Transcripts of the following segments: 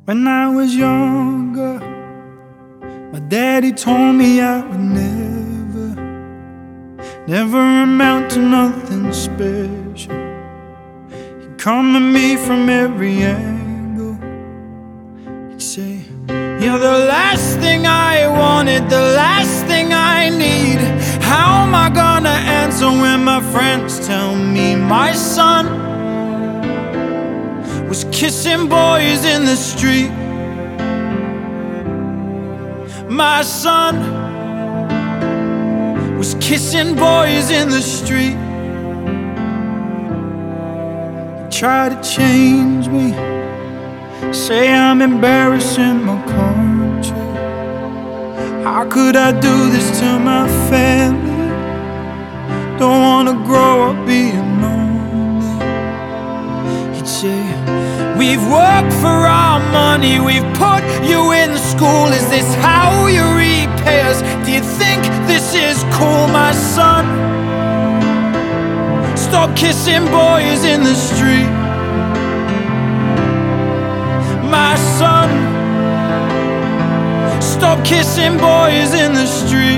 When I was younger, my daddy told me I would never amount to nothing special. He'd come at me from every angle. He'd say, you're the last thing I wanted, the last thing I need. How am I gonna answer when my friends tell me my son was kissing boys in the street? My son was kissing boys in the street. He tried to change me, say I'm embarrassing my country. How could I do this to my family? Don't wanna grow up being lonely. He'd say, we've worked for our money, we've put you in school. Is this how you repay us? Do you think this is cool, my son? Stop kissing boys in the street. My son, stop kissing boys in the street.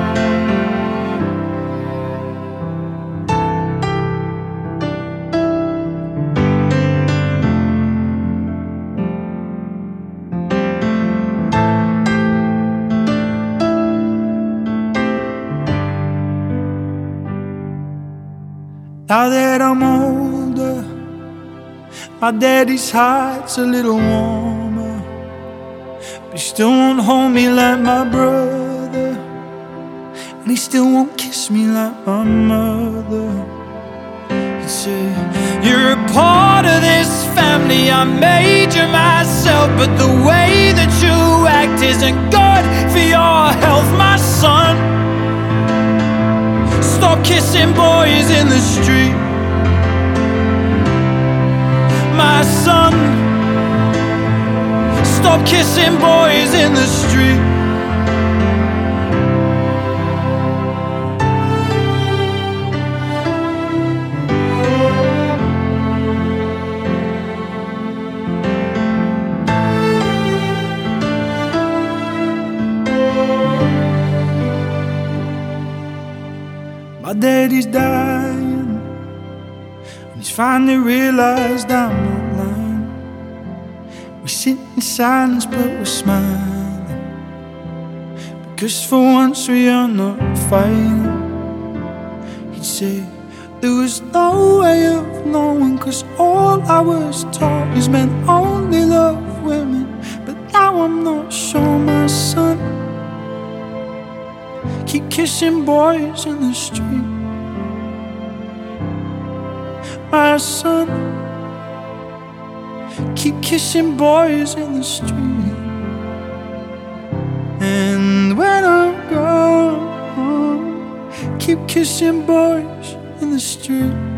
Now that I'm older, my daddy's heart's a little warmer, but he still won't hold me like my brother, and he still won't kiss me like my mother. He'd say, you're a part of this family, I made you myself, but the way that you act isn't good for your health, my son. Stop kissing boys in the street. My son, stop kissing boys in the street. My daddy's dying, and he's finally realized I'm not lying. We sit in silence but we're smiling, because for once we are not fighting. He'd say, there was no way of knowing, cause all I was taught is men only love women. But now I'm not sure, my son. Keep kissing boys in the street. My son, keep kissing boys in the street. And when I'm gone, keep kissing boys in the street.